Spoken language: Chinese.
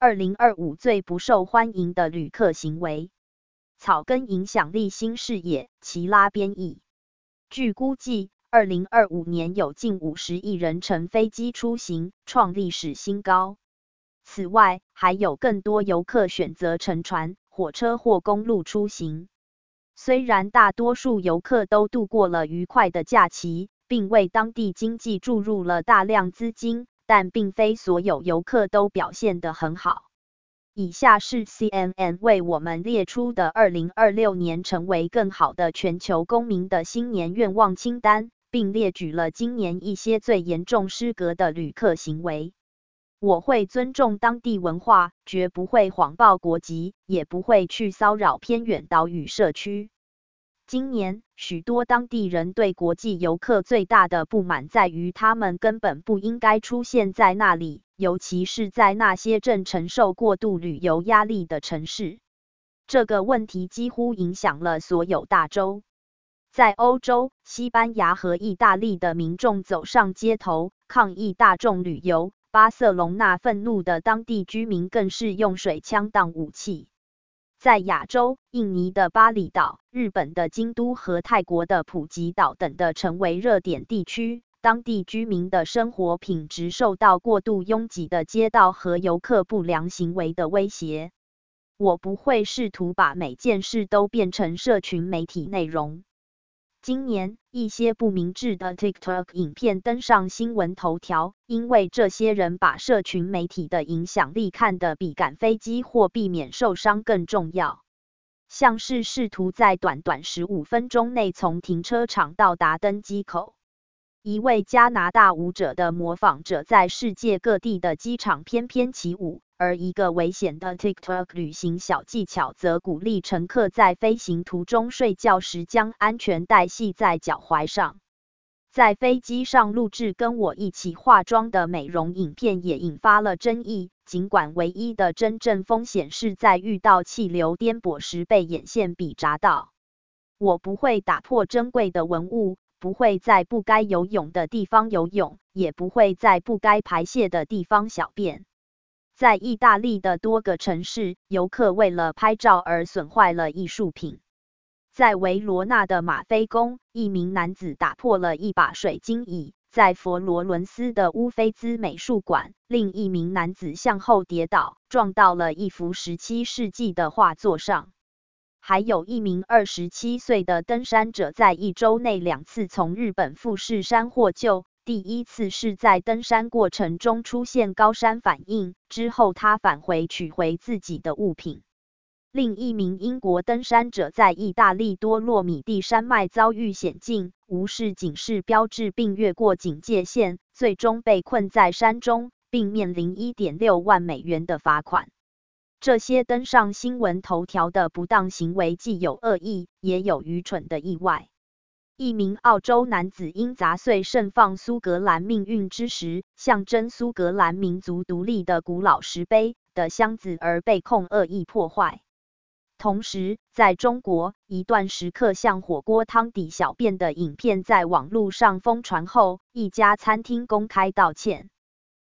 2025最不受欢迎的旅客行为。草根影响力新视野，齐拉编译。据估计，2025年有近50亿人乘飞机出行，创历史新高。此外，还有更多游客选择乘船、火车或公路出行。虽然大多数游客都度过了愉快的假期，并为当地经济注入了大量资金，但并非所有游客都表现得很好。以下是 CNN 为我们列出的2026年成为更好的全球公民的新年愿望清单，并列举了今年一些最严重失格的旅客行为。我会尊重当地文化，绝不会谎报国籍，也不会去骚扰偏远岛屿社区。今年，许多当地人对国际游客最大的不满在于他们根本不应该出现在那里，尤其是在那些正承受过度旅游压力的城市。这个问题几乎影响了所有大洲。在欧洲、西班牙和意大利的民众走上街头，抗议大众旅游。巴塞隆纳愤怒的当地居民更是用水枪当武器。在亚洲，印尼的巴厘岛、日本的京都和泰国的普吉岛等的成为热点地区，当地居民的生活品质受到过度拥挤的街道和游客不良行为的威胁。我不会试图把每件事都变成社群媒体内容。今年，一些不明智的 TikTok 影片登上新闻头条，因为这些人把社群媒体的影响力看得比赶飞机或避免受伤更重要。像是试图在短短15分钟内从停车场到达登机口。一位加拿大舞者的模仿者在世界各地的机场翩翩起舞，而一个危险的 TikTok 旅行小技巧则鼓励乘客在飞行途中睡觉时将安全带系在脚踝上。在飞机上录制跟我一起化妆的美容影片也引发了争议，尽管唯一的真正风险是在遇到气流颠簸时被眼线笔砸到。我不会打破珍贵的文物，不会在不该游泳的地方游泳，也不会在不该排泄的地方小便。在意大利的多个城市，游客为了拍照而损坏了艺术品。在维罗纳的马菲宫，一名男子打破了一把水晶椅；在佛罗伦斯的乌菲兹美术馆，另一名男子向后跌倒，撞到了一幅17世纪的画作上。还有一名27岁的登山者在1周内2次从日本富士山获救，第一次是在登山过程中出现高山反应，之后他返回取回自己的物品。另一名英国登山者在意大利多洛米蒂山脉遭遇险境，无视警示标志并越过警戒线，最终被困在山中，并面临1.6万美元的罚款。这些登上新闻头条的不当行为既有恶意，也有愚蠢的意外。一名澳洲男子因砸碎盛放苏格兰命运之石，象征苏格兰民族独立的古老石碑的箱子而被控恶意破坏。同时，在中国，一段食客向火锅汤底小便的影片在网络上疯传后，一家餐厅公开道歉。